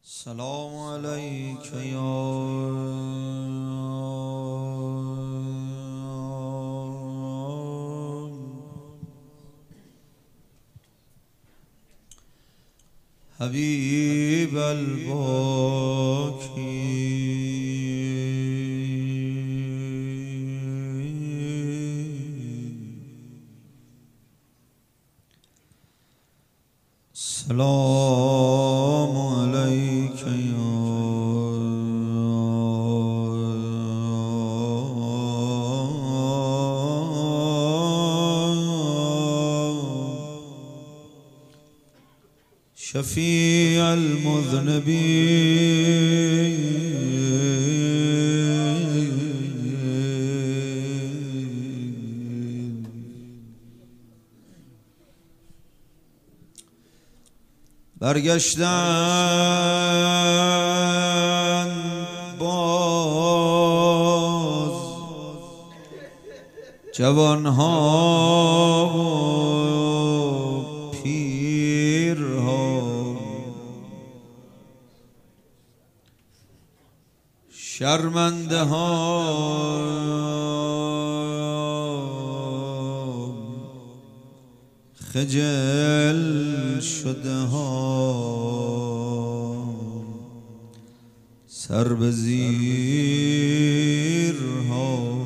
سلام علیک یا حبیب الباکی. سلام علیک یا شفیع المذنبین. برگشتن باز جوانها و پیرها، شرمنده ها خجل شده ها، سر به زیر ها.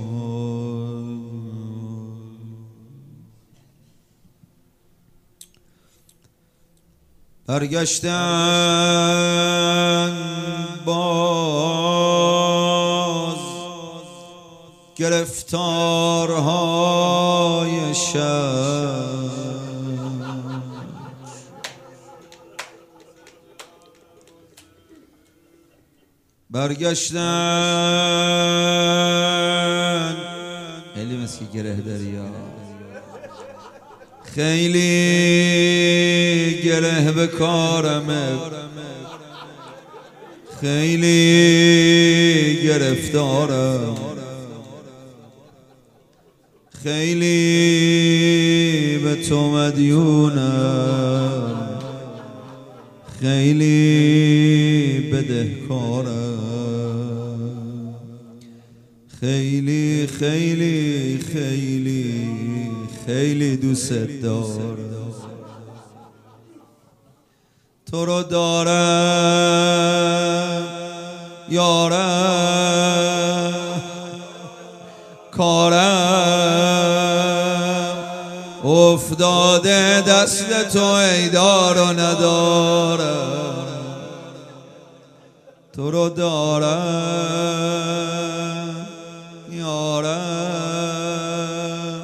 برگشتن باز گرفتارهای شب، برگشتن خیلی مثل گره داری ها، خیلی گره به کارمه، خیلی گرفتارم، خیلی به تو مدیونم، خیلی بدهکارم، خیلی خیلی خیلی خیلی دوست دارم. تو رو دارم یارم، کارم افتاده دست تو ای دار و ندارم. تو رو دارم یارم،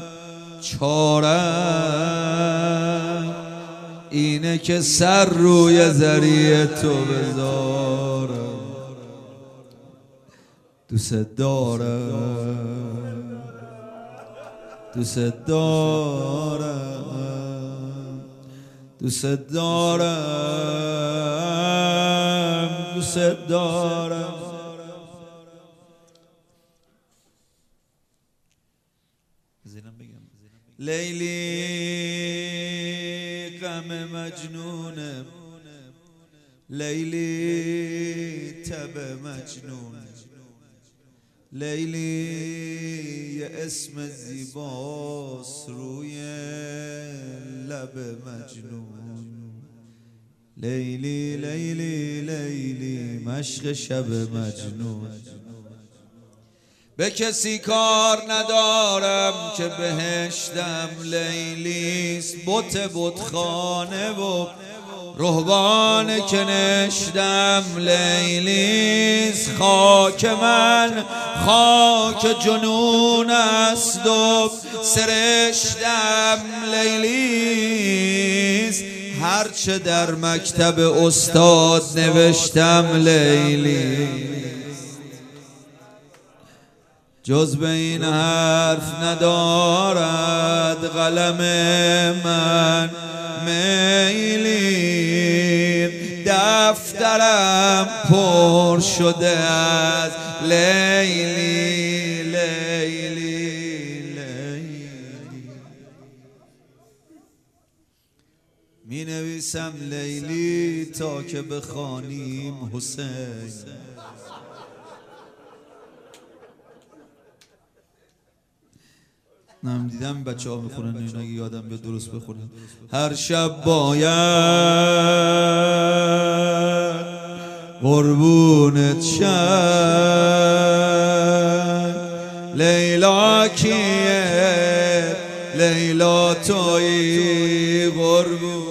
چارم اینه که سر روی ذریع تو بذارم. دوست دارم، دوست دارم، دوست دارم، دوست دارم. لیلی غم مجنونم، لیلی تب مجنون، لیلی یه اسم زیباست روی لب مجنون، لیلی لیلی لیلی مشق شب مجنون. به کسی کار ندارم که بهشتم لیلیست، بتخانه و رهبان که نشدم لیلیست، خاک من خاک جنون است و سرشتم لیلیست، هرچه در مکتب استاد نوشتم لیلیست، جز به این حرف ندارد قلم من میلی، دفترم پر شده از لیلی لیلی لیلی. می نویسم مینویسم لیلی تا که بخوانیم حسین. نم دیدم بچه ها میخونن این اگه یادم به درست بخونن. هر شب باید قربونت شد، لیلا کیه لیلا تویی قربون